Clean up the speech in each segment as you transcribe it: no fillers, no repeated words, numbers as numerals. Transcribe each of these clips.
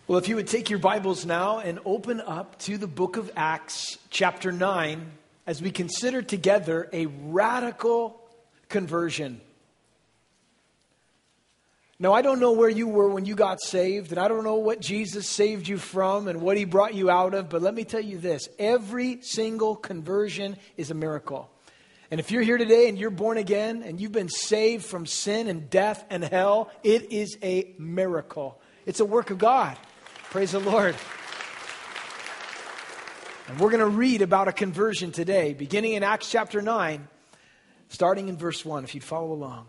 Well, if you would take your Bibles now and open up to the book of Acts, chapter 9, as we consider together a radical conversion. Now, I don't know where you were when you got saved, and I don't know what Jesus saved you from and what he brought you out of, but let me tell you this. Every single conversion is a miracle. And if you're here today and you're born again and you've been saved from sin and death and hell, it is a miracle. It's a work of God. Praise the Lord. And we're going to read about a conversion today, beginning in Acts chapter 9, starting in verse 1, if you'd follow along.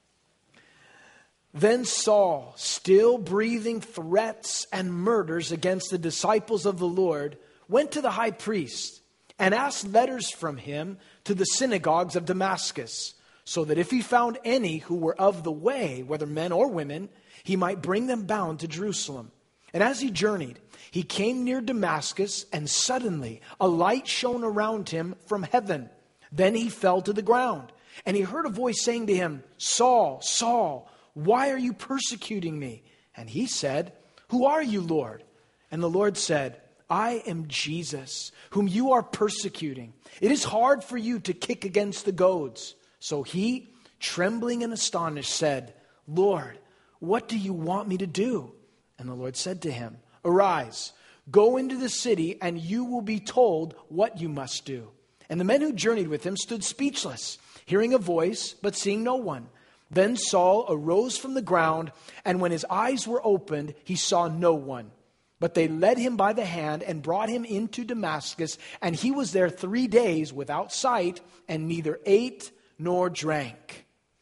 Then Saul, still breathing threats and murders against the disciples of the Lord, went to the high priest and asked letters from him to the synagogues of Damascus, so that if he found any who were of the way, whether men or women, he might bring them bound to Jerusalem. And as he journeyed, he came near Damascus, and suddenly a light shone around him from heaven. Then he fell to the ground, and he heard a voice saying to him, "Saul, Saul, why are you persecuting me?" And he said, "Who are you, Lord?" And the Lord said, "I am Jesus, whom you are persecuting. It is hard for you to kick against the goads." So he, trembling and astonished, said, "Lord, what do you want me to do?" And the Lord said to him, "Arise, go into the city, and you will be told what you must do." And the men who journeyed with him stood speechless, hearing a voice, but seeing no one. Then Saul arose from the ground, and when his eyes were opened, he saw no one. But they led him by the hand and brought him into Damascus, and he was there 3 days without sight, and neither ate nor drank.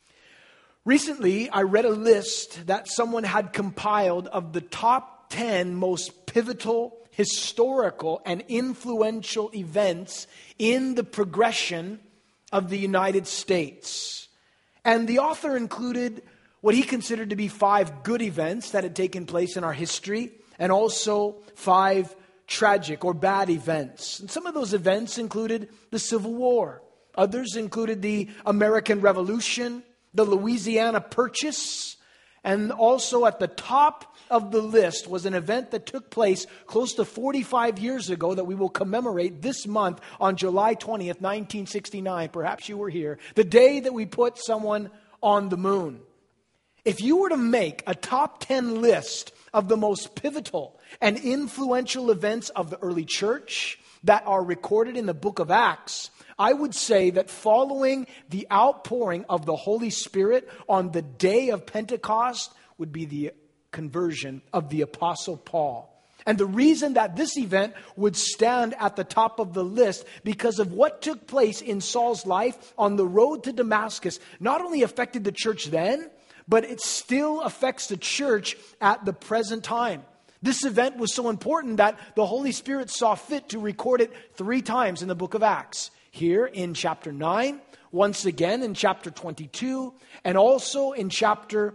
Recently, I read a list that someone had compiled of the top 10 most pivotal, historical, and influential events in the progression of the United States. And the author included what he considered to be 5 good events that had taken place in our history, and also 5 tragic or bad events. And some of those events included the Civil War. Others included the American Revolution, the Louisiana Purchase, and also at the top of the list was an event that took place close to 45 years ago that we will commemorate this month on July 20th, 1969. Perhaps you were here. The day that we put someone on the moon. If you were to make a top 10 list of the most pivotal and influential events of the early church that are recorded in the book of Acts, I would say that following the outpouring of the Holy Spirit on the day of Pentecost would be the conversion of the Apostle Paul. And the reason that this event would stand at the top of the list because of what took place in Saul's life on the road to Damascus not only affected the church then, but it still affects the church at the present time. This event was so important that the Holy Spirit saw fit to record it 3 times in the book of Acts. Here in chapter 9, once again in chapter 22, and also in chapter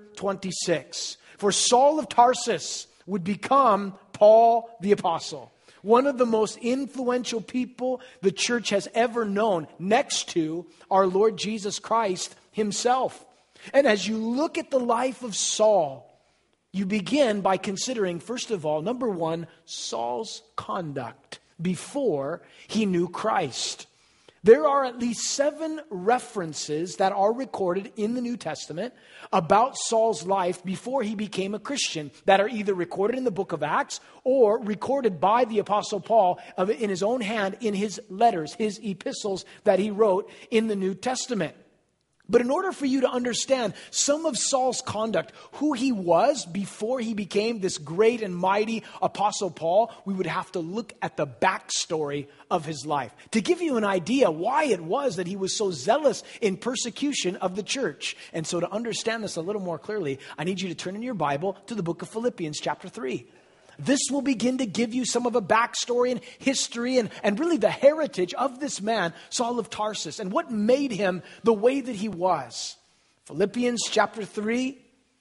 26. For Saul of Tarsus would become Paul the Apostle, one of the most influential people the church has ever known, next to our Lord Jesus Christ himself. And as you look at the life of Saul, you begin by considering, first of all, number 1, Saul's conduct before he knew Christ. There are at least 7 references that are recorded in the New Testament about Saul's life before he became a Christian that are either recorded in the book of Acts or recorded by the Apostle Paul in his own hand in his letters, his epistles that he wrote in the New Testament. But in order for you to understand some of Saul's conduct, who he was before he became this great and mighty Apostle Paul, we would have to look at the backstory of his life to give you an idea why it was that he was so zealous in persecution of the church. And so to understand this a little more clearly, I need you to turn in your Bible to the book of Philippians chapter 3. This will begin to give you some of a backstory and history and really the heritage of this man, Saul of Tarsus, and what made him the way that he was. Philippians chapter 3,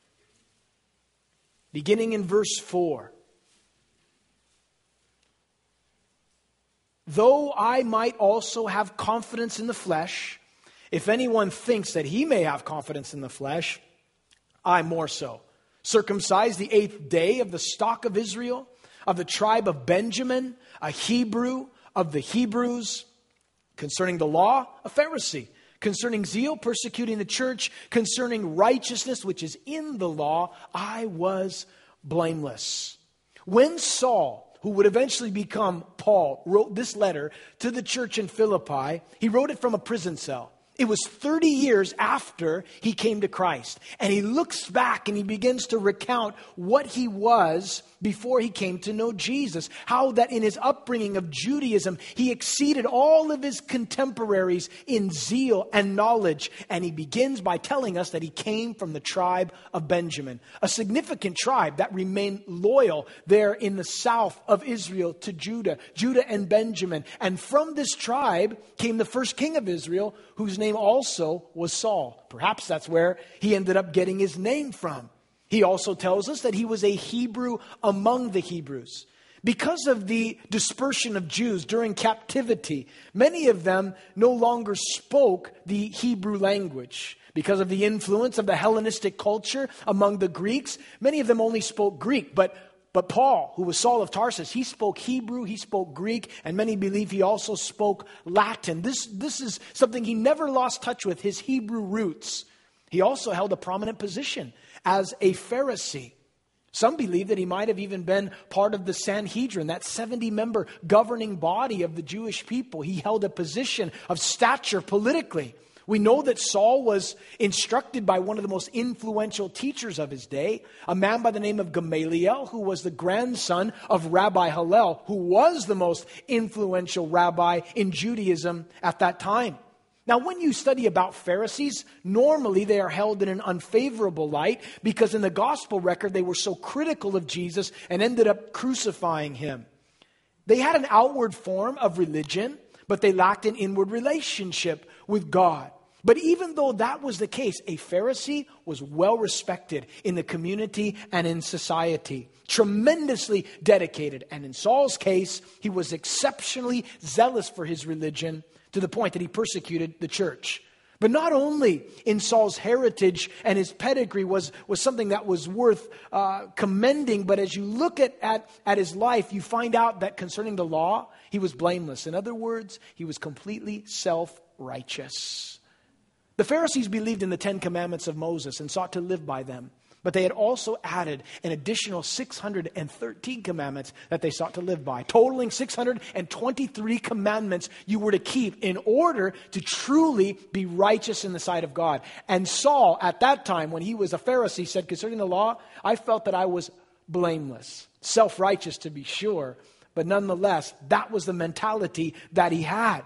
beginning in verse 4. "Though I might also have confidence in the flesh, if anyone thinks that he may have confidence in the flesh, I more so. circumcised the 8th day, of the stock of Israel, of the tribe of Benjamin, a Hebrew of the Hebrews, concerning the law, a Pharisee, concerning zeal, persecuting the church, concerning righteousness, which is in the law, I was blameless. When Saul, who would eventually become Paul, wrote this letter to the church in Philippi, he wrote it from a prison cell. It was 30 years after he came to Christ. And he looks back and he begins to recount what he was before he came to know Jesus. How that in his upbringing of Judaism, he exceeded all of his contemporaries in zeal and knowledge. And he begins by telling us that he came from the tribe of Benjamin, a significant tribe that remained loyal there in the south of Israel to Judah and Benjamin. And from this tribe came the first king of Israel, whose name also was Saul. Perhaps that's where he ended up getting his name from. He also tells us that he was a Hebrew among the Hebrews. Because of the dispersion of Jews during captivity, many of them no longer spoke the Hebrew language. Because of the influence of the Hellenistic culture among the Greeks, many of them only spoke Greek. But Paul, who was Saul of Tarsus, he spoke Hebrew, he spoke Greek, and many believe he also spoke Latin. This is something he never lost touch with, his Hebrew roots. He also held a prominent position as a Pharisee. Some believe that he might have even been part of the Sanhedrin, that 70-member governing body of the Jewish people. He held a position of stature politically. We know that Saul was instructed by one of the most influential teachers of his day, a man by the name of Gamaliel, who was the grandson of Rabbi Hillel, who was the most influential rabbi in Judaism at that time. Now, when you study about Pharisees, normally they are held in an unfavorable light because in the gospel record they were so critical of Jesus and ended up crucifying him. They had an outward form of religion, but they lacked an inward relationship with God. But even though that was the case, a Pharisee was well respected in the community and in society, tremendously dedicated. And in Saul's case, he was exceptionally zealous for his religion to the point that he persecuted the church. But not only in Saul's heritage and his pedigree was something that was worth commending, but as you look at his life, you find out that concerning the law, he was blameless. In other words, he was completely self-righteous. The Pharisees believed in the 10 commandments of Moses and sought to live by them. But they had also added an additional 613 commandments that they sought to live by, totaling 623 commandments you were to keep in order to truly be righteous in the sight of God. And Saul, at that time, when he was a Pharisee, said, concerning the law, I felt that I was blameless, self-righteous to be sure, but nonetheless, that was the mentality that he had.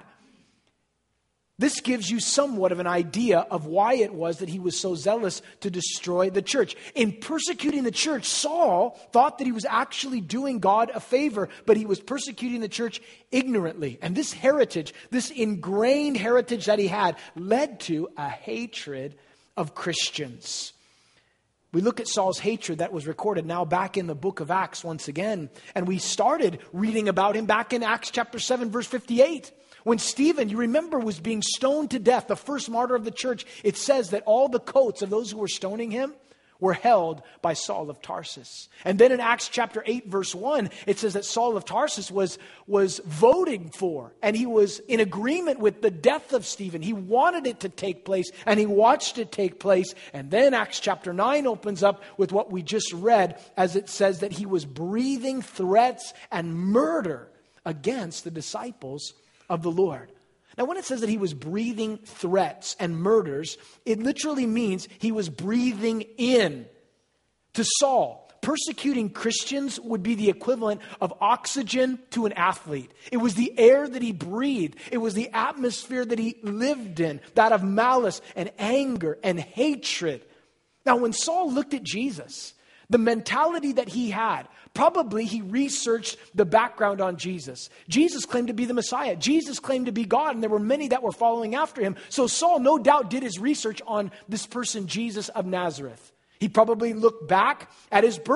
This gives you somewhat of an idea of why it was that he was so zealous to destroy the church. In persecuting the church, Saul thought that he was actually doing God a favor, but he was persecuting the church ignorantly. And this heritage, this ingrained heritage that he had, led to a hatred of Christians. We look at Saul's hatred that was recorded now back in the book of Acts once again. And we started reading about him back in Acts chapter 7, verse 58. When Stephen, you remember, was being stoned to death, the first martyr of the church, it says that all the coats of those who were stoning him were held by Saul of Tarsus. And then in Acts chapter 8, verse 1, it says that Saul of Tarsus was voting for, and he was in agreement with the death of Stephen. He wanted it to take place, and he watched it take place. And then Acts chapter 9 opens up with what we just read, as it says that he was breathing threats and murder against the disciples of the Lord. Now, when it says that he was breathing threats and murders, it literally means he was breathing in. To Saul, persecuting Christians would be the equivalent of oxygen to an athlete. It was the air that he breathed. It was the atmosphere that he lived in, that of malice and anger and hatred. Now, when Saul looked at Jesus, the mentality that he had, probably he researched the background on Jesus. Jesus claimed to be the Messiah. Jesus claimed to be God, and there were many that were following after him. So Saul no doubt did his research on this person, Jesus of Nazareth. He probably looked back at his birth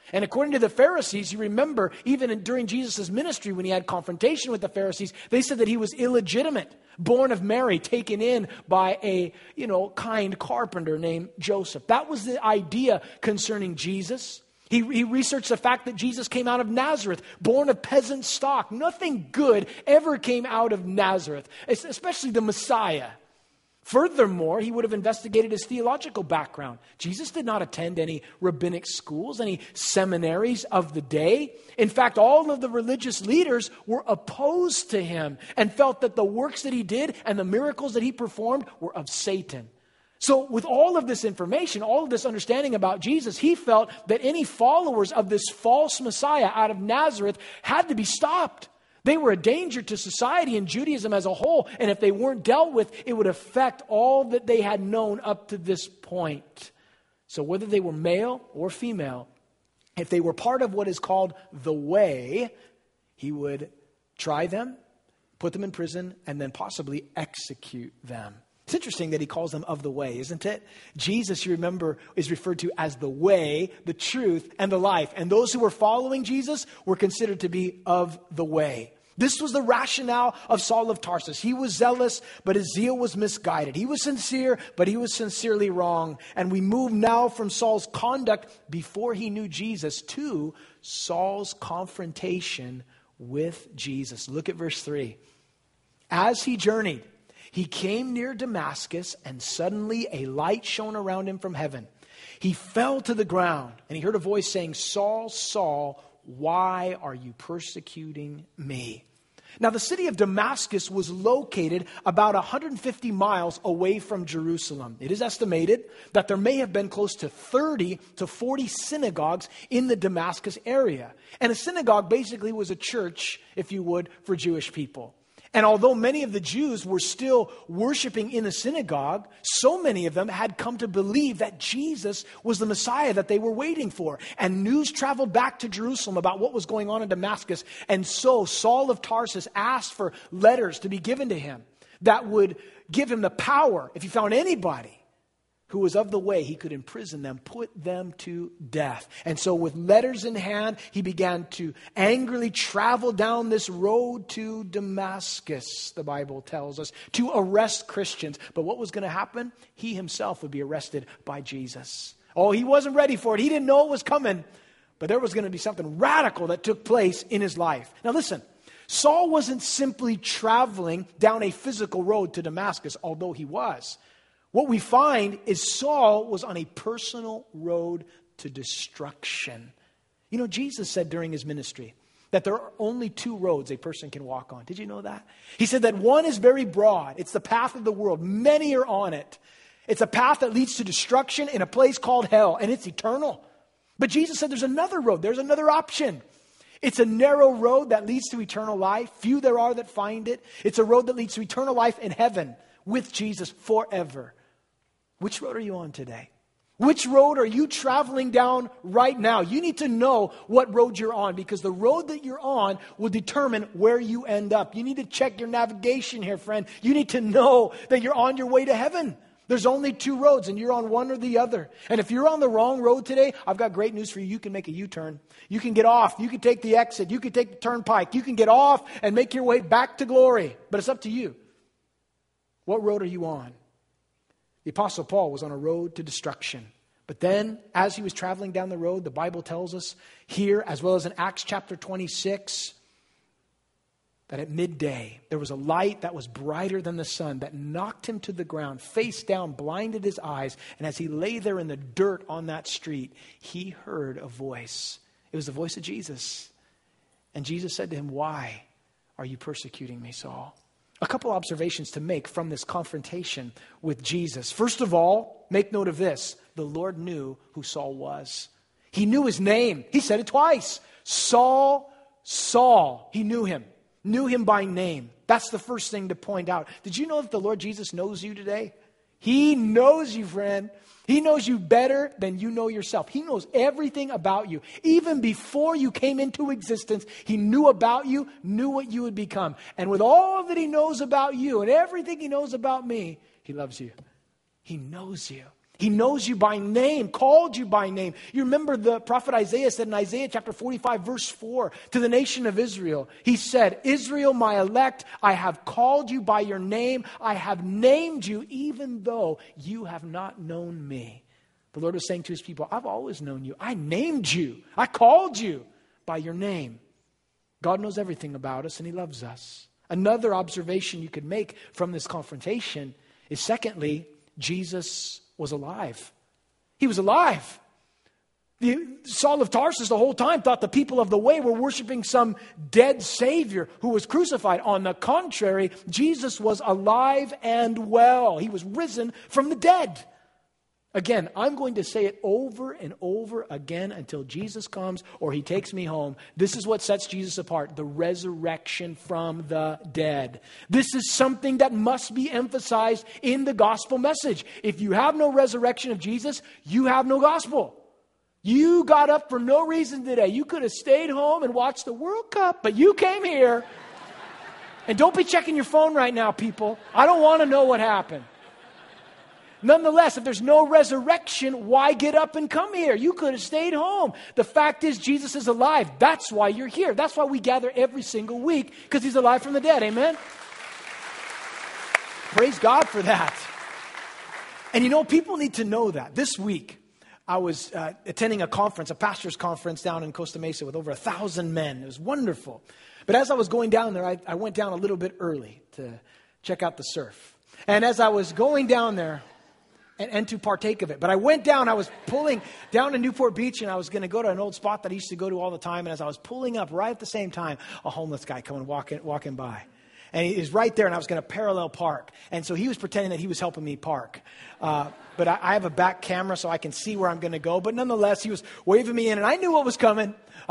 And according to the Pharisees, you remember, even during Jesus' ministry, when he had confrontation with the Pharisees, they said that he was illegitimate, born of Mary, taken in by a, kind carpenter named Joseph. That was the idea concerning Jesus. He researched the fact that Jesus came out of Nazareth, born of peasant stock. Nothing good ever came out of Nazareth, especially the Messiah. Furthermore, he would have investigated his theological background. Jesus did not attend any rabbinic schools, any seminaries of the day. In fact, all of the religious leaders were opposed to him and felt that the works that he did and the miracles that he performed were of Satan. So with all of this information, all of this understanding about Jesus, he felt that any followers of this false Messiah out of Nazareth had to be stopped. They were a danger to society and Judaism as a whole, and if they weren't dealt with, it would affect all that they had known up to this point. So whether they were male or female, if they were part of what is called the way, he would try them, put them in prison, and then possibly execute them. It's interesting that he calls them of the way, isn't it? Jesus, you remember, is referred to as the way, the truth, and the life. And those who were following Jesus were considered to be of the way. This was the rationale of Saul of Tarsus. He was zealous, but his zeal was misguided. He was sincere, but he was sincerely wrong. And we move now from Saul's conduct before he knew Jesus to Saul's confrontation with Jesus. Look at verse 3. As he journeyed, he came near Damascus, and suddenly a light shone around him from heaven. He fell to the ground, and he heard a voice saying, "Saul, Saul, why are you persecuting me?" Now, the city of Damascus was located about 150 miles away from Jerusalem. It is estimated that there may have been close to 30 to 40 synagogues in the Damascus area. And a synagogue basically was a church, if you would, for Jewish people. And although many of the Jews were still worshiping in a synagogue, so many of them had come to believe that Jesus was the Messiah that they were waiting for. And news traveled back to Jerusalem about what was going on in Damascus. And so Saul of Tarsus asked for letters to be given to him that would give him the power, if he found anybody who was of the way, he could imprison them, put them to death. And so with letters in hand, he began to angrily travel down this road to Damascus, the Bible tells us, to arrest Christians. But what was going to happen? He himself would be arrested by Jesus. Oh, he wasn't ready for it. He didn't know it was coming. But there was going to be something radical that took place in his life. Now listen, Saul wasn't simply traveling down a physical road to Damascus, although he was. What we find is Saul was on a personal road to destruction. You know, Jesus said during his ministry that there are only two roads a person can walk on. Did you know that? He said that one is very broad. It's the path of the world. Many are on it. It's a path that leads to destruction in a place called hell, and it's eternal. But Jesus said there's another road. There's another option. It's a narrow road that leads to eternal life. Few there are that find it. It's a road that leads to eternal life in heaven with Jesus forever. Which road are you on today? Which road are you traveling down right now? You need to know what road you're on, because the road that you're on will determine where you end up. You need to check your navigation here, friend. You need to know that you're on your way to heaven. There's only two roads, and you're on one or the other. And if you're on the wrong road today, I've got great news for you. You can make a U-turn. You can get off. You can take the exit. You can take the turnpike. You can get off and make your way back to glory. But it's up to you. What road are you on? The Apostle Paul was on a road to destruction. But then, as he was traveling down the road, the Bible tells us here, as well as in Acts chapter 26, that at midday, there was a light that was brighter than the sun that knocked him to the ground, face down, blinded his eyes. And as he lay there in the dirt on that street, he heard a voice. It was the voice of Jesus. And Jesus said to him, "Why are you persecuting me, Saul?" A couple observations to make from this confrontation with Jesus. First of all, make note of this. The Lord knew who Saul was. He knew his name. He said it twice. Saul, Saul. He knew him by name. That's the first thing to point out. Did you know that the Lord Jesus knows you today? He knows you, friend. He knows you better than you know yourself. He knows everything about you. Even before you came into existence, he knew about you, knew what you would become. And with all that he knows about you and everything he knows about me, he loves you. He knows you. He knows you by name, called you by name. You remember the prophet Isaiah said in Isaiah chapter 45, verse 4, to the nation of Israel, he said, Israel, my elect, I have called you by your name. I have named you even though you have not known me. The Lord was saying to his people, I've always known you. I named you. I called you by your name. God knows everything about us and he loves us. Another observation you could make from this confrontation is, secondly, Jesus was alive. He was alive. Saul of Tarsus the whole time thought the people of the way were worshiping some dead Savior who was crucified. On the contrary, Jesus was alive and well. He was risen from the dead. Again, I'm going to say it over and over again until Jesus comes or he takes me home. This is what sets Jesus apart, the resurrection from the dead. This is something that must be emphasized in the gospel message. If you have no resurrection of Jesus, you have no gospel. You got up for no reason today. You could have stayed home and watched the World Cup, but you came here. And don't be checking your phone right now, people. I don't want to know what happened. Nonetheless, if there's no resurrection, why get up and come here? You could have stayed home. The fact is, Jesus is alive. That's why you're here. That's why we gather every single week, because he's alive from the dead. Amen? Praise God for that. And you know, people need to know that. This week, I was attending a conference, a pastor's conference down in Costa Mesa with over 1,000 men. It was wonderful. But as I was going down there, I went down a little bit early to check out the surf. And as I was going down there, and to partake of it. But I went down, I was pulling down to Newport Beach, and I was going to go to an old spot that I used to go to all the time. And as I was pulling up, right at the same time, a homeless guy coming walking by. And he was right there, and I was going to parallel park. And so he was pretending that he was helping me park. But I have a back camera, so I can see where I'm going to go. But nonetheless, he was waving me in, and I knew what was coming.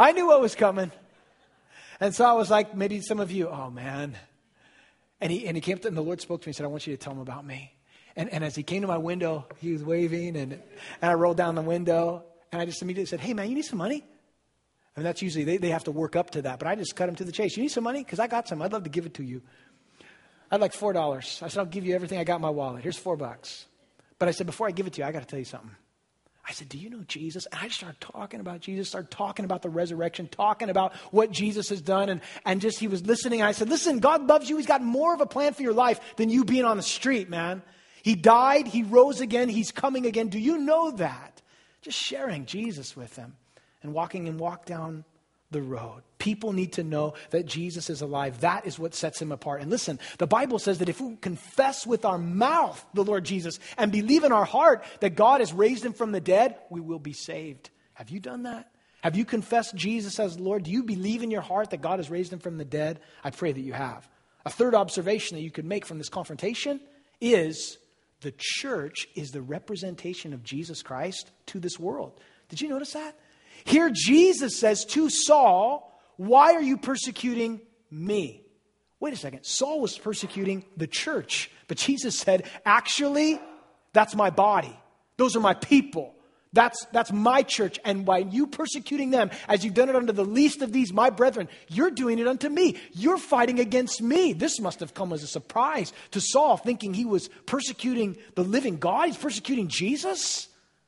And so I was like, maybe some of you, oh, man. And he came up to, and the Lord spoke to me and said, I want you to tell him about me. And as he came to my window, he was waving, and I rolled down the window, and I just immediately said, hey, man, you need some money? I mean, that's usually, they have to work up to that, but I just cut him to the chase. You need some money? Because I got some. I'd love to give it to you. I'd like $4. I said, I'll give you everything I got in my wallet. Here's $4. But I said, before I give it to you, I got to tell you something. I said, do you know Jesus? And I just started talking about Jesus, started talking about the resurrection, talking about what Jesus has done. And just he was listening. And I said, listen, God loves you. He's got more of a plan for your life than you being on the street, man. He died, he rose again, he's coming again. Do you know that? Just sharing Jesus with them and walk down the road. People need to know that Jesus is alive. That is what sets him apart. And listen, the Bible says that if we confess with our mouth the Lord Jesus and believe in our heart that God has raised him from the dead, we will be saved. Have you done that? Have you confessed Jesus as Lord? Do you believe in your heart that God has raised him from the dead? I pray that you have. A third observation that you could make from this confrontation is the church is the representation of Jesus Christ to this world. Did you notice that? Here Jesus says to Saul, why are you persecuting me? Wait a second. Saul was persecuting the church. But Jesus said, actually, that's my body. Those are my people. That's my church. And by you persecuting them, as you've done it unto the least of these, my brethren, you're doing it unto me. You're fighting against me. This must have come as a surprise to Saul, thinking he was persecuting the living God. He's persecuting Jesus.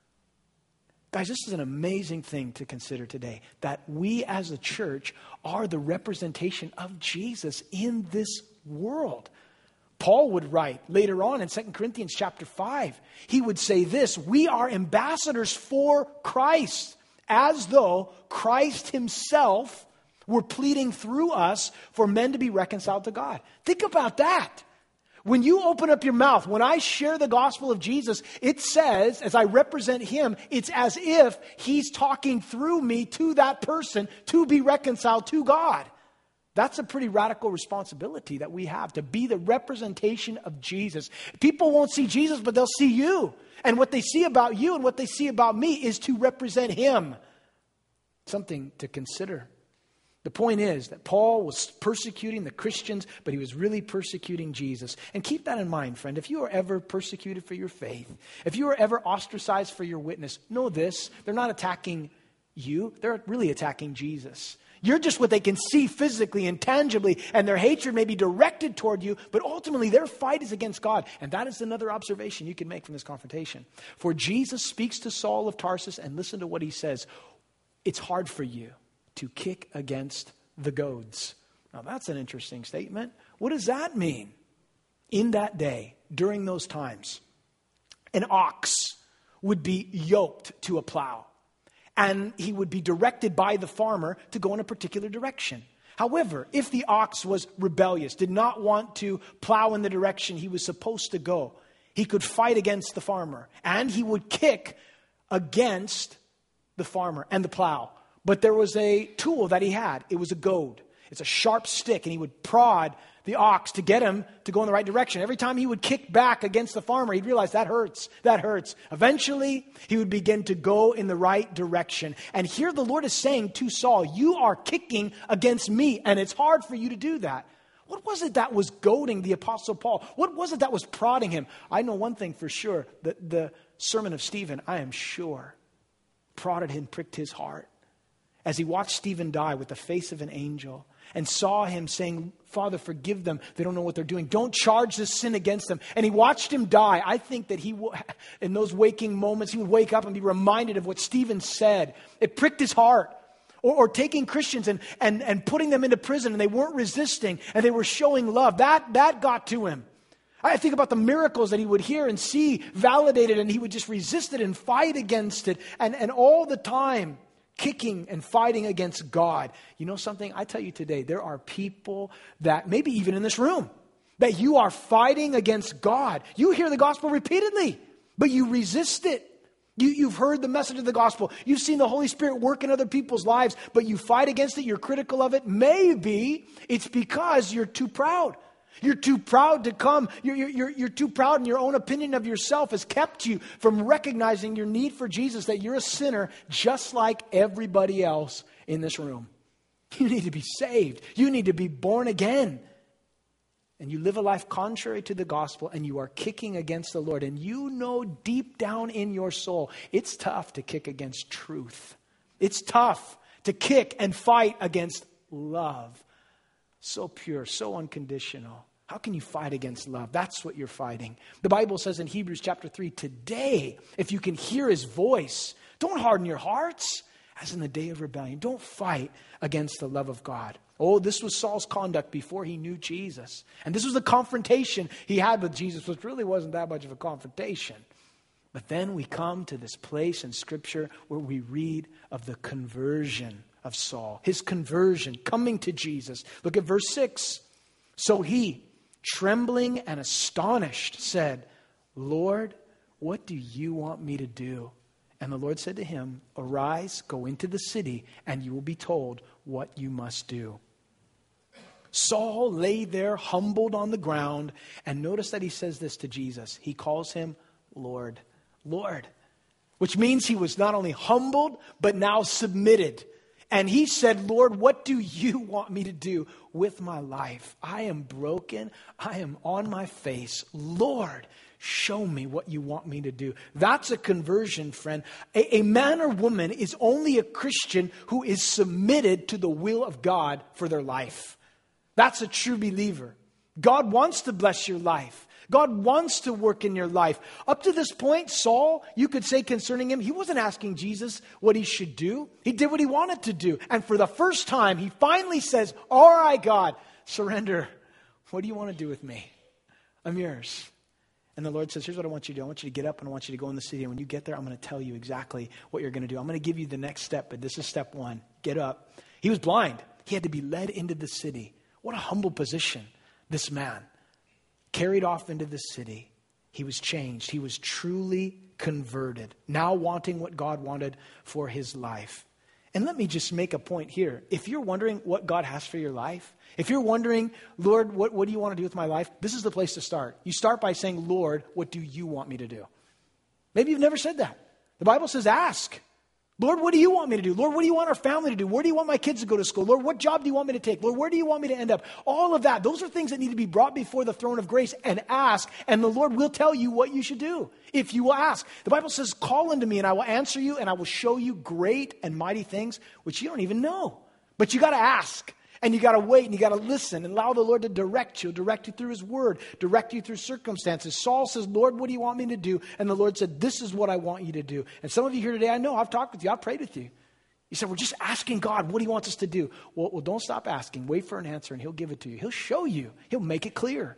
Guys, this is an amazing thing to consider today, that we as a church are the representation of Jesus in this world. Paul would write later on in 2 Corinthians chapter 5, he would say this, we are ambassadors for Christ, as though Christ himself were pleading through us for men to be reconciled to God. Think about that. When you open up your mouth, when I share the gospel of Jesus, it says, as I represent him, it's as if he's talking through me to that person to be reconciled to God. That's a pretty radical responsibility that we have, to be the representation of Jesus. People won't see Jesus, but they'll see you. And what they see about you and what they see about me is to represent him. Something to consider. The point is that Paul was persecuting the Christians, but he was really persecuting Jesus. And keep that in mind, friend. If you are ever persecuted for your faith, if you are ever ostracized for your witness, know this, they're not attacking you. They're really attacking Jesus. You're just what they can see physically and tangibly, and their hatred may be directed toward you, but ultimately their fight is against God. And that is another observation you can make from this confrontation. For Jesus speaks to Saul of Tarsus, and listen to what he says. It's hard for you to kick against the goads. Now that's an interesting statement. What does that mean? In that day, during those times, an ox would be yoked to a plow. And he would be directed by the farmer to go in a particular direction. However, if the ox was rebellious, did not want to plow in the direction he was supposed to go, he could fight against the farmer. And he would kick against the farmer and the plow. But there was a tool that he had. It was a goad. It's a sharp stick, and he would prod the ox to get him to go in the right direction. Every time he would kick back against the farmer, he'd realize that hurts. Eventually, he would begin to go in the right direction. And here the Lord is saying to Saul, you are kicking against me, and it's hard for you to do that. What was it that was goading the Apostle Paul? What was it that was prodding him? I know one thing for sure, that the sermon of Stephen, I am sure, prodded him, pricked his heart. As he watched Stephen die with the face of an angel and saw him saying, Father, forgive them. They don't know what they're doing. Don't charge this sin against them. And he watched him die. I think that in those waking moments, he would wake up and be reminded of what Stephen said. It pricked his heart. Or taking Christians and putting them into prison, and they weren't resisting and they were showing love. That got to him. I think about the miracles that he would hear and see validated, and he would just resist it and fight against it. And all the time, kicking and fighting against God. You know something? I tell you today, there are people that, maybe even in this room, that you are fighting against God. You hear the gospel repeatedly, but you resist it. You've heard the message of the gospel. You've seen the Holy Spirit work in other people's lives, but you fight against it. You're critical of it. Maybe it's because you're too proud. You're too proud to come. You're too proud, and your own opinion of yourself has kept you from recognizing your need for Jesus, that you're a sinner just like everybody else in this room. You need to be saved. You need to be born again. And you live a life contrary to the gospel, and you are kicking against the Lord. And you know deep down in your soul, it's tough to kick against truth. It's tough to kick and fight against love. So pure, so unconditional. How can you fight against love? That's what you're fighting. The Bible says in Hebrews chapter 3, today, if you can hear his voice, don't harden your hearts as in the day of rebellion. Don't fight against the love of God. Oh, this was Saul's conduct before he knew Jesus. And this was the confrontation he had with Jesus, which really wasn't that much of a confrontation. But then we come to this place in Scripture where we read of the conversion of Saul, his conversion, coming to Jesus. Look at verse 6. So he, trembling and astonished, said, Lord, what do you want me to do? And the Lord said to him, arise, go into the city, and you will be told what you must do. Saul lay there humbled on the ground, and notice that he says this to Jesus. He calls him Lord, Lord, which means he was not only humbled, but now submitted. And he said, Lord, what do you want me to do with my life? I am broken. I am on my face. Lord, show me what you want me to do. That's a conversion, friend. A man or woman is only a Christian who is submitted to the will of God for their life. That's a true believer. God wants to bless your life. God wants to work in your life. Up to this point, Saul, you could say concerning him, he wasn't asking Jesus what he should do. He did what he wanted to do. And for the first time, he finally says, all right, God, surrender. What do you want to do with me? I'm yours. And the Lord says, here's what I want you to do. I want you to get up and I want you to go in the city. And when you get there, I'm going to tell you exactly what you're going to do. I'm going to give you the next step, but this is step one. Get up. He was blind. He had to be led into the city. What a humble position, this man. Carried off into the city. He was changed. He was truly converted. Now wanting what God wanted for his life. And let me just make a point here. If you're wondering what God has for your life, if you're wondering, Lord, what do you want to do with my life? This is the place to start. You start by saying, Lord, what do you want me to do? Maybe you've never said that. The Bible says, ask. Lord, what do you want me to do? Lord, what do you want our family to do? Where do you want my kids to go to school? Lord, what job do you want me to take? Lord, where do you want me to end up? All of that. Those are things that need to be brought before the throne of grace and ask. And the Lord will tell you what you should do if you will ask. The Bible says, call unto me and I will answer you and I will show you great and mighty things which you don't even know. But you got to ask. And you got to wait and you got to listen and allow the Lord to direct you through his word, direct you through circumstances. Saul says, Lord, what do you want me to do? And the Lord said, this is what I want you to do. And some of you here today, I know, I've talked with you, I've prayed with you. You said, we're just asking God what he wants us to do. Well, don't stop asking. Wait for an answer and he'll give it to you. He'll show you. He'll make it clear.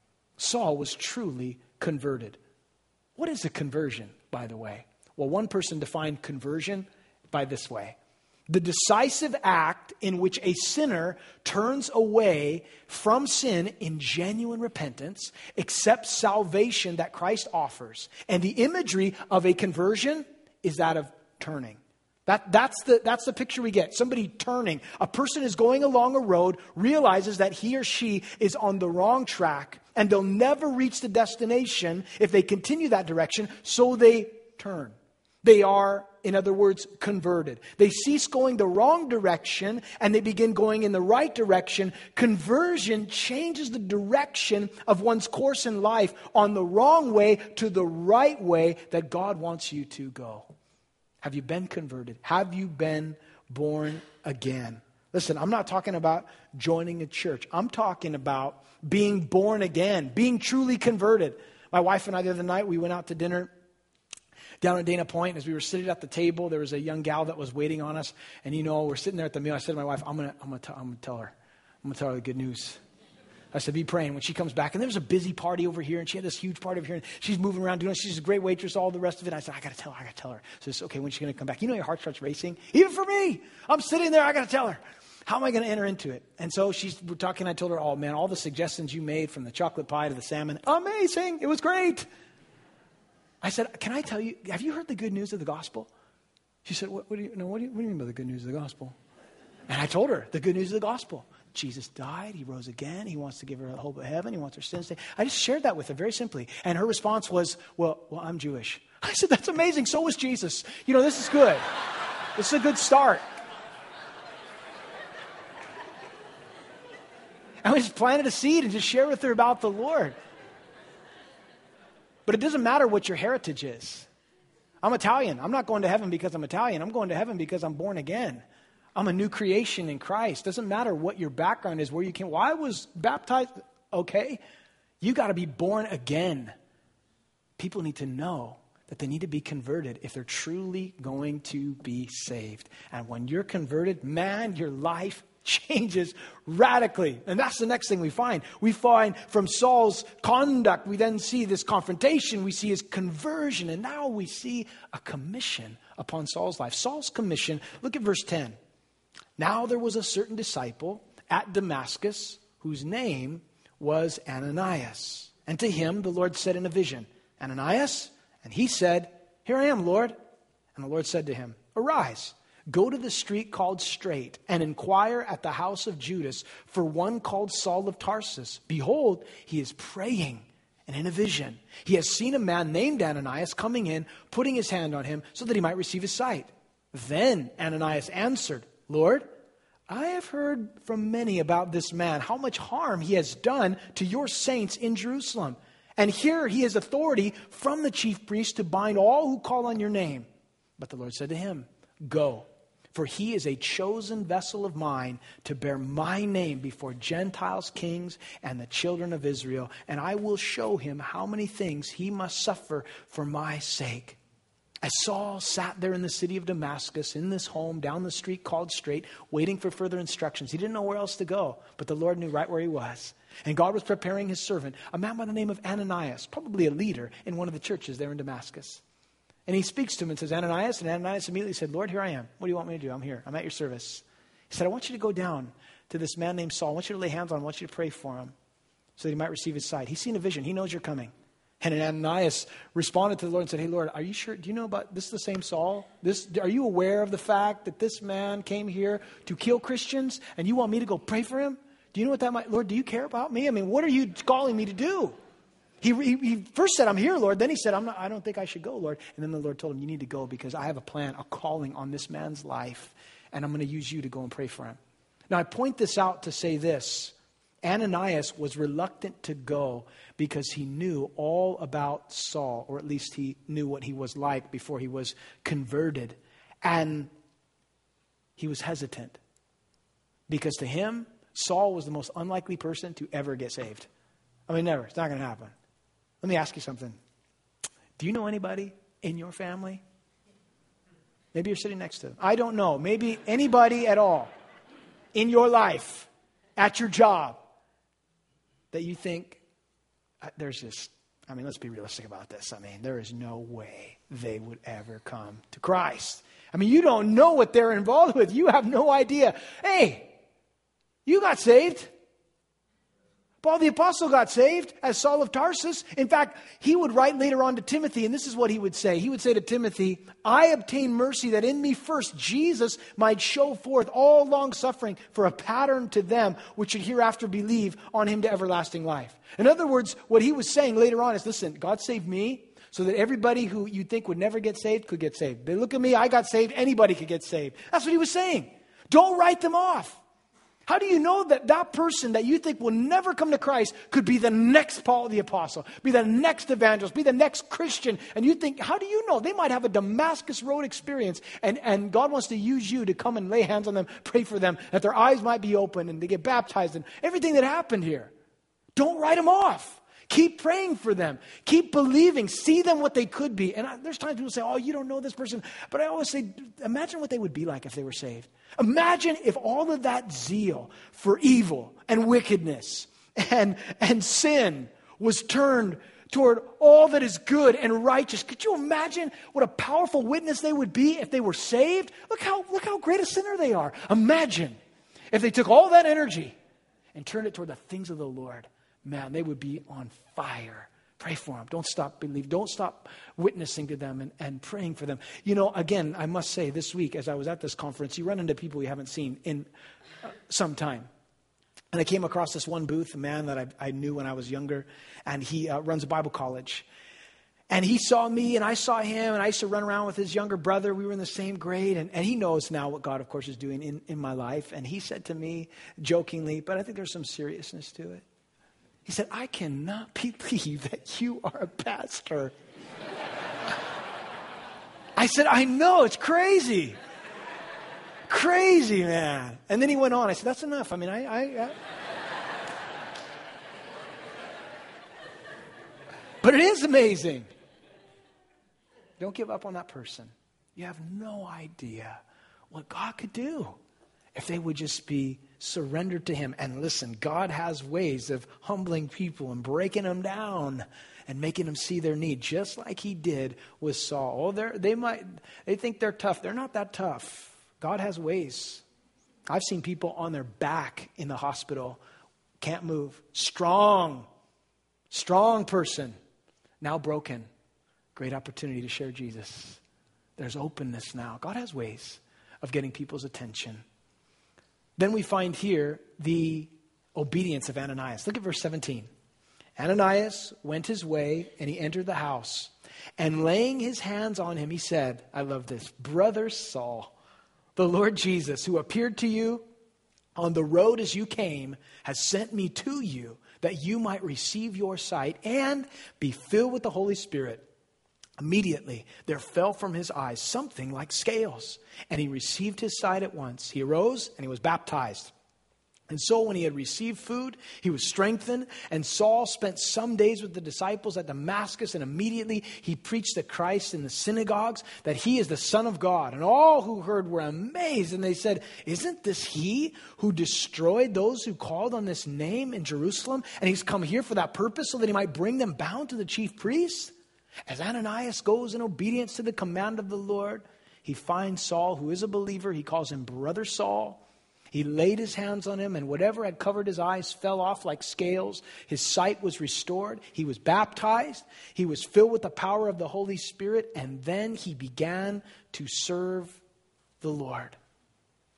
Saul was truly converted. What is a conversion, by the way? Well, one person defined conversion by this way. The decisive act in which a sinner turns away from sin in genuine repentance, accepts salvation that Christ offers. And the imagery of a conversion is that of turning. That's the picture we get. Somebody turning. A person is going along a road, realizes that he or she is on the wrong track, and they'll never reach the destination if they continue that direction, so they turn. They are, in other words, converted. They cease going the wrong direction and they begin going in the right direction. Conversion changes the direction of one's course in life on the wrong way to the right way that God wants you to go. Have you been converted? Have you been born again? Listen, I'm not talking about joining a church. I'm talking about being born again, being truly converted. My wife and I the other night, we went out to dinner down at Dana Point. As we were sitting at the table, there was a young gal that was waiting on us. And we're sitting there at the meal. I said to my wife, I'm gonna tell her the good news. I said, be praying when she comes back. And there was a busy party over here, and she had this huge party over here, and she's moving around doing it. She's a great waitress, all the rest of it. I said, I got to tell her. So it's okay, when's she going to come back? Your heart starts racing. Even for me, I'm sitting there, I got to tell her. How am I going to enter into it? And so we're talking, I told her, oh man, all the suggestions you made, from the chocolate pie to the salmon, amazing. It was great. I said, can I tell you, have you heard the good news of the gospel? She said, what do you mean by the good news of the gospel? And I told her the good news of the gospel. Jesus died. He rose again. He wants to give her the hope of heaven. He wants her sins to. I just shared that with her very simply. And her response was, well, I'm Jewish. I said, that's amazing. So was Jesus. This is good. This is a good start. And we just planted a seed and just shared with her about the Lord. But it doesn't matter what your heritage is. I'm Italian. I'm not going to heaven because I'm Italian. I'm going to heaven because I'm born again. I'm a new creation in Christ. Doesn't matter what your background is, where you came. Well, I was baptized. Okay. You got to be born again. People need to know that they need to be converted if they're truly going to be saved. And when you're converted, man, your life changes radically. And that's the next thing we find. We find from Saul's conduct, we then see this confrontation, we see his conversion, and now we see a commission upon Saul's life. Saul's commission, look at verse 10. Now there was a certain disciple at Damascus whose name was Ananias. And to him the Lord said in a vision, Ananias? And he said, here I am, Lord. And the Lord said to him, arise. Go to the street called Straight and inquire at the house of Judas for one called Saul of Tarsus. Behold, he is praying, and in a vision he has seen a man named Ananias coming in, putting his hand on him so that he might receive his sight. Then Ananias answered, Lord, I have heard from many about this man, how much harm he has done to your saints in Jerusalem. And here he has authority from the chief priest to bind all who call on your name. But the Lord said to him, go. For he is a chosen vessel of mine to bear my name before Gentiles, kings, and the children of Israel. And I will show him how many things he must suffer for my sake. As Saul sat there in the city of Damascus, in this home, down the street called Straight, waiting for further instructions. He didn't know where else to go, but the Lord knew right where he was. And God was preparing his servant, a man by the name of Ananias, probably a leader in one of the churches there in Damascus. And he speaks to him and says, Ananias. And Ananias immediately said, Lord, here I am. What do you want me to do? I'm here. I'm at your service. He said, I want you to go down to this man named Saul. I want you to lay hands on him. I want you to pray for him so that he might receive his sight. He's seen a vision. He knows you're coming. And Ananias responded to the Lord and said, hey, Lord, are you sure? Do you know about this is the same Saul? Are you aware of the fact that this man came here to kill Christians and you want me to go pray for him? Do you know what that might, Lord, do you care about me? I mean, what are you calling me to do? He first said, I'm here, Lord. Then he said, I don't think I should go, Lord. And then the Lord told him, you need to go because I have a plan, a calling on this man's life. And I'm going to use you to go and pray for him. Now, I point this out to say this. Ananias was reluctant to go because he knew all about Saul, or at least he knew what he was like before he was converted. And he was hesitant because to him, Saul was the most unlikely person to ever get saved. I mean, never. It's not going to happen. Let me ask you something. Do you know anybody in your family? Maybe you're sitting next to them. I don't know. Maybe anybody at all in your life, at your job, that you think there's just, let's be realistic about this. There is no way they would ever come to Christ. You don't know what they're involved with. You have no idea. Hey, you got saved. Paul the Apostle got saved as Saul of Tarsus. In fact, he would write later on to Timothy, and this is what he would say. He would say to Timothy, I obtained mercy that in me first Jesus might show forth all long suffering for a pattern to them which should hereafter believe on him to everlasting life. In other words, what he was saying later on is, listen, God saved me so that everybody who you think would never get saved could get saved. They look at me, I got saved, anybody could get saved. That's what he was saying. Don't write them off. How do you know that that person that you think will never come to Christ could be the next Paul the Apostle, be the next evangelist, be the next Christian? And you think, how do you know? They might have a Damascus Road experience and God wants to use you to come and lay hands on them, pray for them, that their eyes might be open and they get baptized and everything that happened here. Don't write them off. Keep praying for them. Keep believing. See them what they could be. And there's times people say, oh, you don't know this person. But I always say, imagine what they would be like if they were saved. Imagine if all of that zeal for evil and wickedness and sin was turned toward all that is good and righteous. Could you imagine what a powerful witness they would be if they were saved? Look how great a sinner they are. Imagine if they took all that energy and turned it toward the things of the Lord. Man, they would be on fire. Pray for them. Don't stop believing. Don't stop witnessing to them and praying for them. Again, I must say this week as I was at this conference, you run into people you haven't seen in some time. And I came across this one booth, a man that I knew when I was younger, and he runs a Bible college. And he saw me and I saw him, and I used to run around with his younger brother. We were in the same grade, and he knows now what God, of course, is doing in my life. And he said to me jokingly, but I think there's some seriousness to it. He said, I cannot believe that you are a pastor. I said, I know, it's crazy. Crazy, man. And then he went on. I said, that's enough. But it is amazing. Don't give up on that person. You have no idea what God could do if they would just be surrendered to him. And listen, God has ways of humbling people and breaking them down and making them see their need, just like he did with Saul. Oh, they think they're tough. They're not that tough. God has ways. I've seen people on their back in the hospital, can't move. Strong person, now broken. Great opportunity to share Jesus. There's openness now. God has ways of getting people's attention. Then we find here the obedience of Ananias. Look at verse 17. Ananias went his way and he entered the house. And laying his hands on him, he said, I love this, Brother Saul, the Lord Jesus, who appeared to you on the road as you came, has sent me to you that you might receive your sight and be filled with the Holy Spirit. Immediately there fell from his eyes something like scales, and he received his sight at once. He arose and he was baptized. And so when he had received food, he was strengthened. And Saul spent some days with the disciples at Damascus, and immediately he preached to Christ in the synagogues that he is the Son of God. And all who heard were amazed, and they said, isn't this he who destroyed those who called on this name in Jerusalem? And he's come here for that purpose, so that he might bring them bound to the chief priests? As Ananias goes in obedience to the command of the Lord, he finds Saul, who is a believer. He calls him Brother Saul. He laid his hands on him, and whatever had covered his eyes fell off like scales. His sight was restored. He was baptized. He was filled with the power of the Holy Spirit, and then he began to serve the Lord.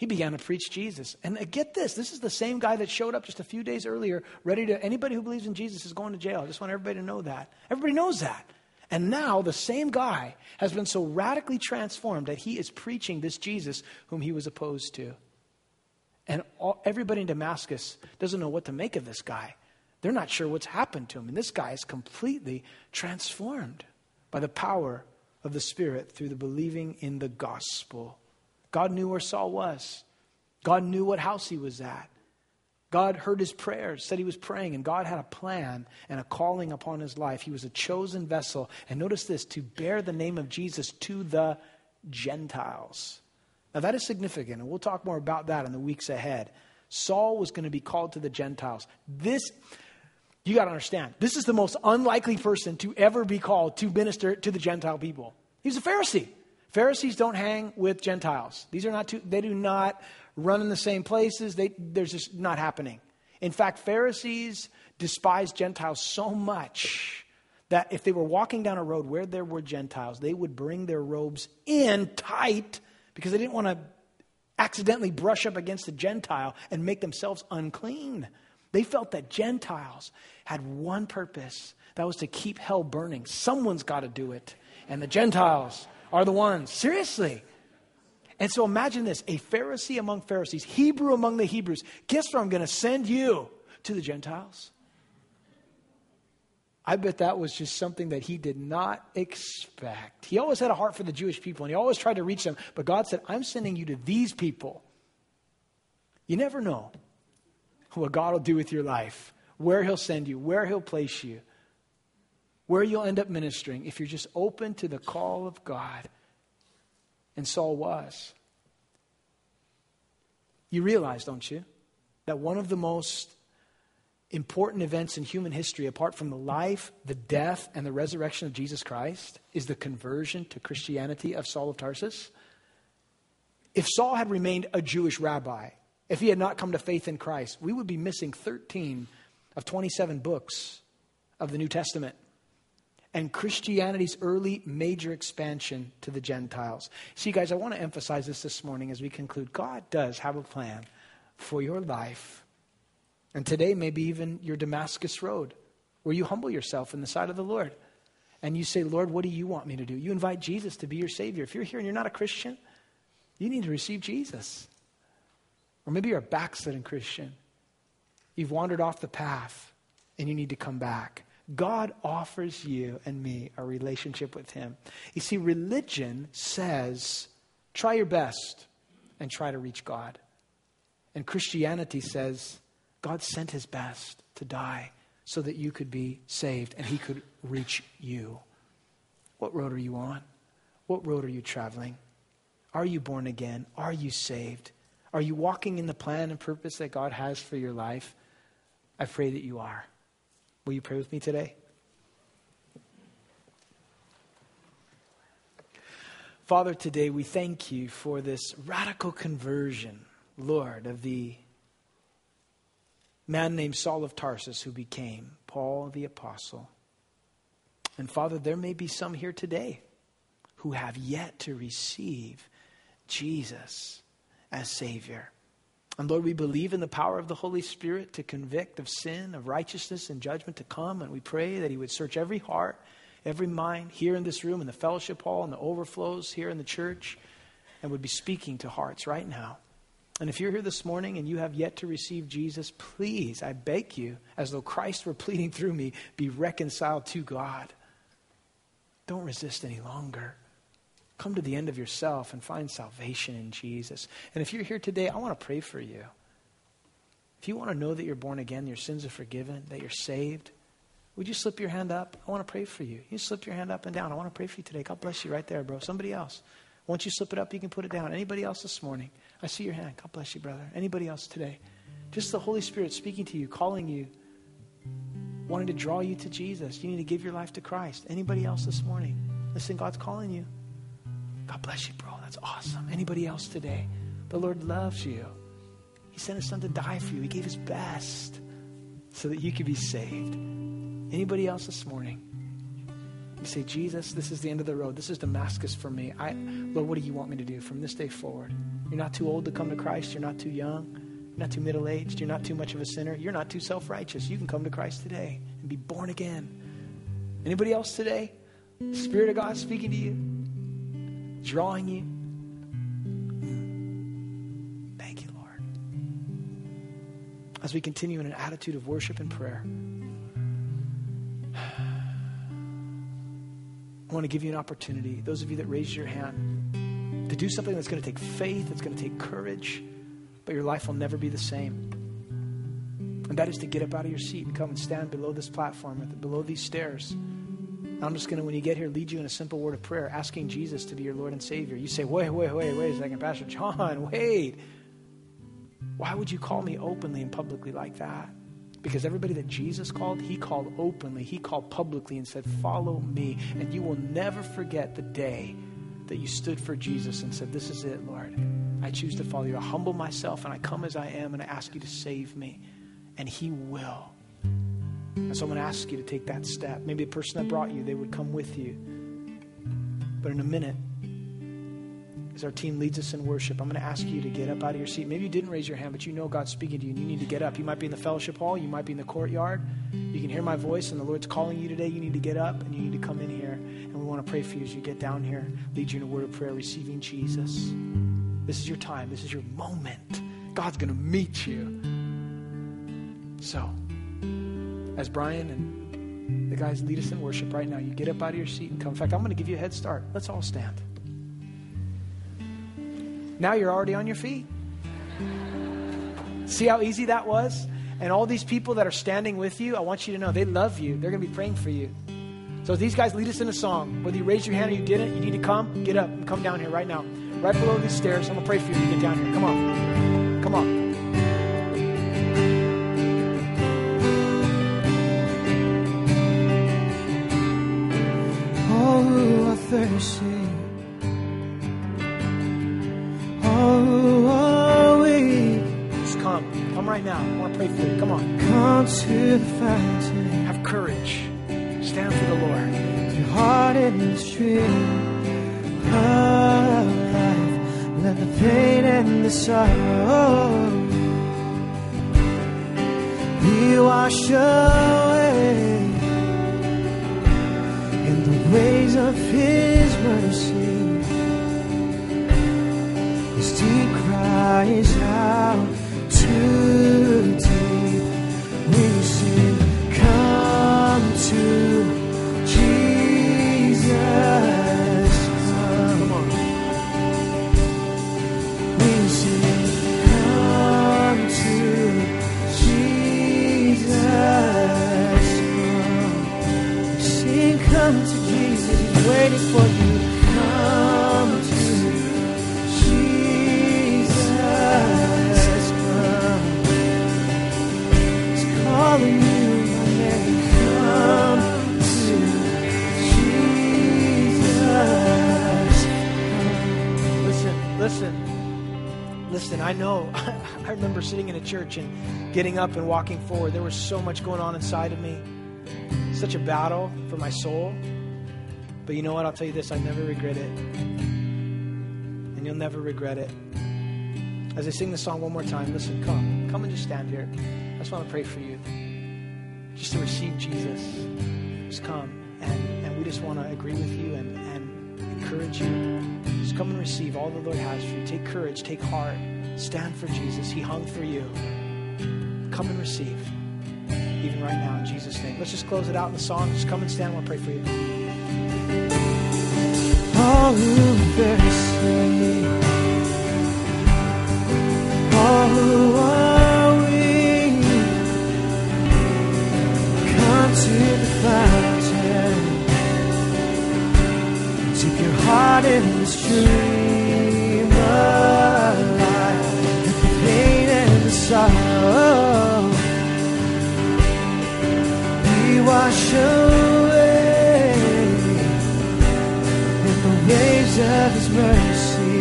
He began to preach Jesus. And get this is the same guy that showed up just a few days earlier, anybody who believes in Jesus is going to jail. I just want everybody to know that. Everybody knows that. And now the same guy has been so radically transformed that he is preaching this Jesus whom he was opposed to. And everybody in Damascus doesn't know what to make of this guy. They're not sure what's happened to him. And this guy is completely transformed by the power of the Spirit through the believing in the gospel. God knew where Saul was. God knew what house he was at. God heard his prayers, said he was praying, and God had a plan and a calling upon his life. He was a chosen vessel. And notice this, to bear the name of Jesus to the Gentiles. Now that is significant, and we'll talk more about that in the weeks ahead. Saul was going to be called to the Gentiles. You got to understand, this is the most unlikely person to ever be called to minister to the Gentile people. He's a Pharisee. Pharisees don't hang with Gentiles. They do not run in the same places. They're just not happening. In fact, Pharisees despised Gentiles so much that if they were walking down a road where there were Gentiles, they would bring their robes in tight because they didn't want to accidentally brush up against a Gentile and make themselves unclean. They felt that Gentiles had one purpose. That was to keep hell burning. Someone's got to do it. And the Gentiles are the ones. Seriously. And so imagine this, a Pharisee among Pharisees, Hebrew among the Hebrews. Guess where I'm going to send you? To the Gentiles. I bet that was just something that he did not expect. He always had a heart for the Jewish people, and he always tried to reach them. But God said, I'm sending you to these people. You never know what God will do with your life, where he'll send you, where he'll place you, where you'll end up ministering if you're just open to the call of God. And Saul was. You realize, don't you, that one of the most important events in human history, apart from the life, the death, and the resurrection of Jesus Christ, is the conversion to Christianity of Saul of Tarsus? If Saul had remained a Jewish rabbi, if he had not come to faith in Christ, we would be missing 13 of 27 books of the New Testament. And Christianity's early major expansion to the Gentiles. See, guys, I want to emphasize this morning as we conclude. God does have a plan for your life. And today, maybe even your Damascus road, where you humble yourself in the sight of the Lord. And you say, Lord, what do you want me to do? You invite Jesus to be your Savior. If you're here and you're not a Christian, you need to receive Jesus. Or maybe you're a backslidden Christian. You've wandered off the path and you need to come back. God offers you and me a relationship with him. You see, religion says, try your best and try to reach God. And Christianity says, God sent his best to die so that you could be saved and he could reach you. What road are you on? What road are you traveling? Are you born again? Are you saved? Are you walking in the plan and purpose that God has for your life? I pray that you are. Will you pray with me today? Father, today we thank you for this radical conversion, Lord, of the man named Saul of Tarsus who became Paul the Apostle. And Father, there may be some here today who have yet to receive Jesus as Savior. And Lord, we believe in the power of the Holy Spirit to convict of sin, of righteousness, and judgment to come. And we pray that he would search every heart, every mind here in this room, in the fellowship hall, and the overflows here in the church, and would be speaking to hearts right now. And if you're here this morning and you have yet to receive Jesus, please, I beg you, as though Christ were pleading through me, be reconciled to God. Don't resist any longer. Come to the end of yourself and find salvation in Jesus. And if you're here today, I want to pray for you. If you want to know that you're born again, your sins are forgiven, that you're saved, would you slip your hand up? I want to pray for you. You slip your hand up and down. I want to pray for you today. God bless you right there, bro. Somebody else. Once you slip it up, you can put it down. Anybody else this morning? I see your hand. God bless you, brother. Anybody else today? Just the Holy Spirit speaking to you, calling you, wanting to draw you to Jesus. You need to give your life to Christ. Anybody else this morning? Listen, God's calling you. God bless you, bro. That's awesome. Anybody else today? The Lord loves you. He sent his son to die for you. He gave his best so that you could be saved. Anybody else this morning? You say, Jesus, this is the end of the road. This is Damascus for me. Lord, what do you want me to do from this day forward? You're not too old to come to Christ. You're not too young. You're not too middle-aged. You're not too much of a sinner. You're not too self-righteous. You can come to Christ today and be born again. Anybody else today? The Spirit of God speaking to you, drawing you. Thank you, Lord. As we continue in an attitude of worship and prayer, I want to give you an opportunity, those of you that raised your hand, to do something that's going to take faith, it's going to take courage, but your life will never be the same. And that is to get up out of your seat and come and stand below this platform, below these stairs. I'm just going to, when you get here, lead you in a simple word of prayer, asking Jesus to be your Lord and Savior. You say, wait a second, Pastor John, wait. Why would you call me openly and publicly like that? Because everybody that Jesus called, he called openly, he called publicly and said, follow me. And you will never forget the day that you stood for Jesus and said, this is it, Lord. I choose to follow you. I humble myself and I come as I am and I ask you to save me. And he will. And so I'm going to ask you to take that step. Maybe the person that brought you, they would come with you. But in a minute, as our team leads us in worship, I'm going to ask you to get up out of your seat. Maybe you didn't raise your hand, but you know God's speaking to you and you need to get up. You might be in the fellowship hall. You might be in the courtyard. You can hear my voice and the Lord's calling you today. You need to get up and you need to come in here. And we want to pray for you as you get down here, lead you in a word of prayer, receiving Jesus. This is your time. This is your moment. God's going to meet you. So, as Brian and the guys lead us in worship right now, you get up out of your seat and come. In fact, I'm going to give you a head start. Let's all stand. Now you're already on your feet. See how easy that was? And all these people that are standing with you, I want you to know they love you. They're going to be praying for you. So as these guys lead us in a song, whether you raised your hand or you didn't, you need to come, get up, and come down here right now. Right below these stairs. I'm going to pray for you to get down here. Come on. Come on. Thirsty, oh, weak. Just come right now. I want to pray for you. Come on. Come to the fountain. Have courage. Stand for the Lord. Your heart in the stream of life. Let the pain and the sorrow be washed away in the waves of His mercy. His deep cries out too deep. We sing, come to Jesus. Come on. We sing, come to Jesus. Come to Jesus, He's waiting for you. Come to Jesus, come. He's calling you by name. Come to Jesus. Listen, I know, I remember sitting in a church and getting up and walking forward. There was so much going on inside of me. Such a battle for my soul. But you know what? I'll tell you this. I never regret it. And you'll never regret it. As I sing the song one more time, listen, come. Come and just stand here. I just want to pray for you. Just to receive Jesus. Just come. And we just want to agree with you and encourage you. Just come and receive all the Lord has for you. Take courage. Take heart. Stand for Jesus. He hung for you. Come and receive. Even right now, in Jesus' name. Let's just close it out in the song. Just come and stand. I want to pray for you. All who thirsty, all who are weak, come to the fountain. Dip your heart in the stream of life. Let the pain and the sorrow wash away in the waves of His mercy.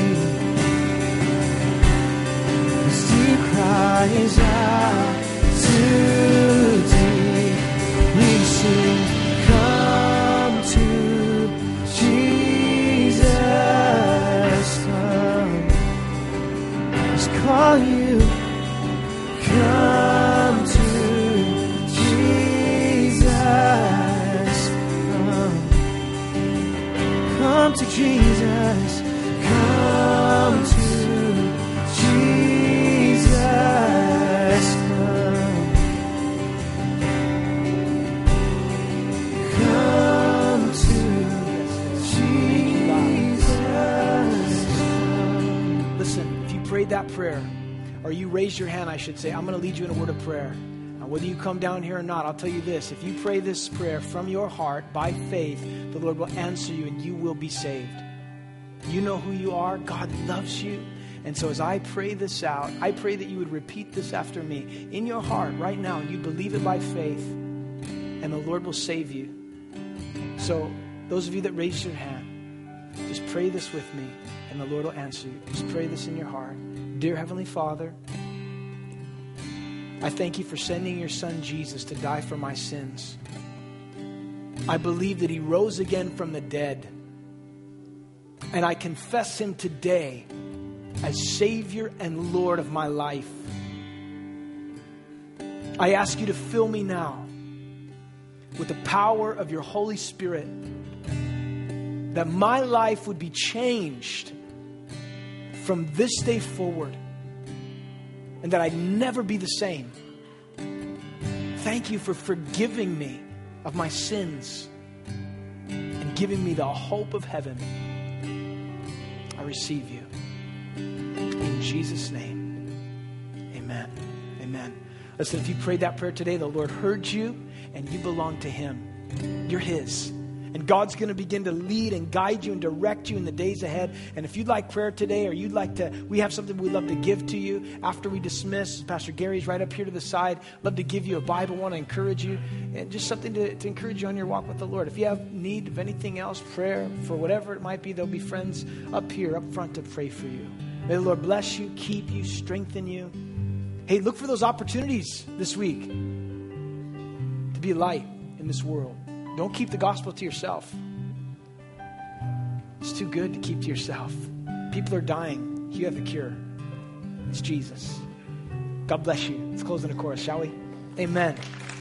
His deep cries out too deep. We sing, come to Jesus, come. prayer, or you raise your hand, I should say, I'm going to lead you in a word of prayer. Now, whether you come down here or not, I'll tell you this. If you pray this prayer from your heart by faith, the Lord will answer you and you will be saved. You know who you are. God loves you. And so as I pray this out, I pray that you would repeat this after me in your heart right now, and you believe it by faith, and the Lord will save you. So those of you that raised your hand, just pray this with me, and the Lord will answer you. Just pray this in your heart. Dear Heavenly Father, I thank you for sending your son Jesus to die for my sins. I believe that he rose again from the dead. And I confess him today as Savior and Lord of my life. I ask you to fill me now with the power of your Holy Spirit, that my life would be changed from this day forward, and that I'd never be the same. Thank you for forgiving me of my sins and giving me the hope of heaven. I receive you. In Jesus' name, amen. Amen. Listen, if you prayed that prayer today, the Lord heard you and you belong to him. You're his. And God's going to begin to lead and guide you and direct you in the days ahead. And if you'd like prayer today, or you'd like to, we have something we'd love to give to you after we dismiss. Pastor Gary's right up here to the side. Love to give you a Bible, want to encourage you, and just something to encourage you on your walk with the Lord. If you have need of anything else, prayer, for whatever it might be, there'll be friends up here, up front to pray for you. May the Lord bless you, keep you, strengthen you. Hey, look for those opportunities this week to be a light in this world. Don't keep the gospel to yourself. It's too good to keep to yourself. People are dying. You have the cure. It's Jesus. God bless you. Let's close in a chorus, shall we? Amen.